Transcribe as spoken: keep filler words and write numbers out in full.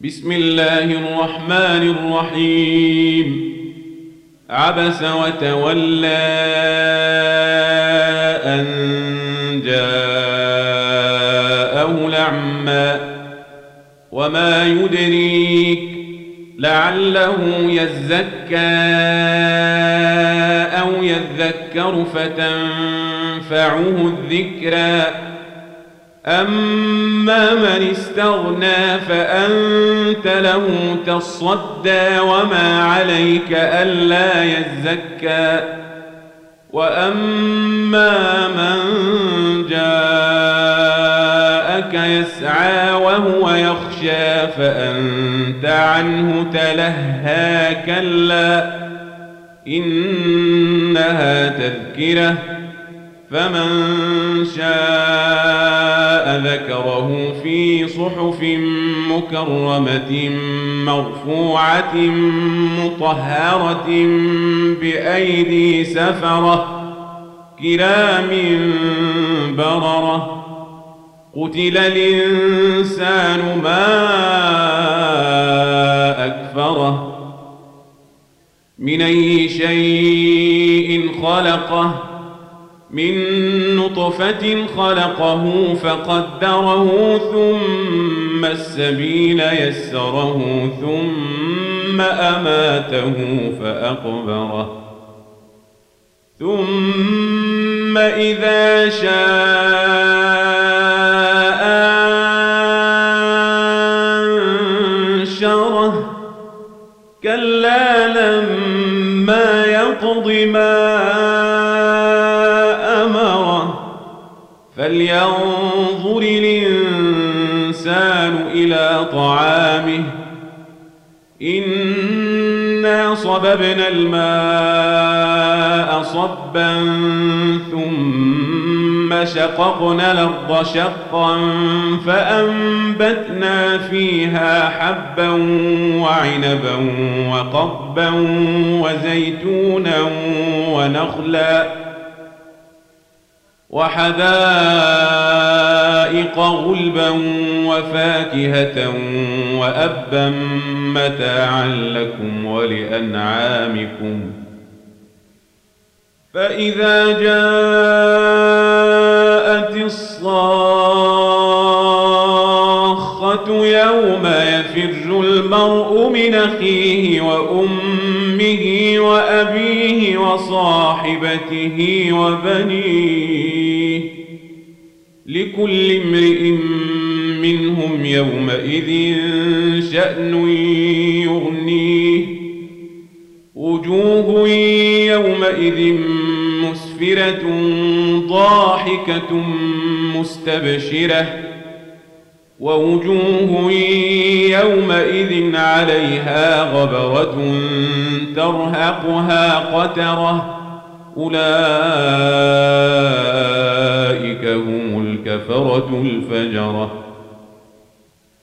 بسم الله الرحمن الرحيم عبس وتولى أن جاءه الأعمى وما يدريك لعله يزكى أو يذكر فتنفعه الذكرى أما من استغنى فأنت له تصدى وما عليك ألا يزكى وأما من جاءك يسعى وهو يخشى فأنت عنه تلهى كلا إنها تذكرة فمن شاء ذكره في صحف مكرمة مرفوعة مطهرة بأيدي سفرة كرام بررة قتل الإنسان ما أكفره من أي شيء خلقه من نطفة خلقه فقدره ثم السبيل يسره ثم أماته فأقبره ثم إذا شاء أنشره كلا لما يقض ما فلينظر الإنسان إلى طعامه إنا صببنا الماء صبا ثم شققنا الأرض شقا فأنبتنا فيها حبا وعنبا وقضبا وزيتونا ونخلا وحدائق غلبا وفاكهة وأبا متاعا لكم ولأنعامكم فإذا جاءت الصاخة يوم يفر المرء من أخيه وأمه وأبيه وصاحبته وبنيه لكل امرئ منهم يومئذ شأن يغنيه وجوه يومئذ مسفرة ضاحكة مستبشرة ووجوه يومئذ عليها غبرة ترهقها قترة أولئك هم الكفرة الفجرة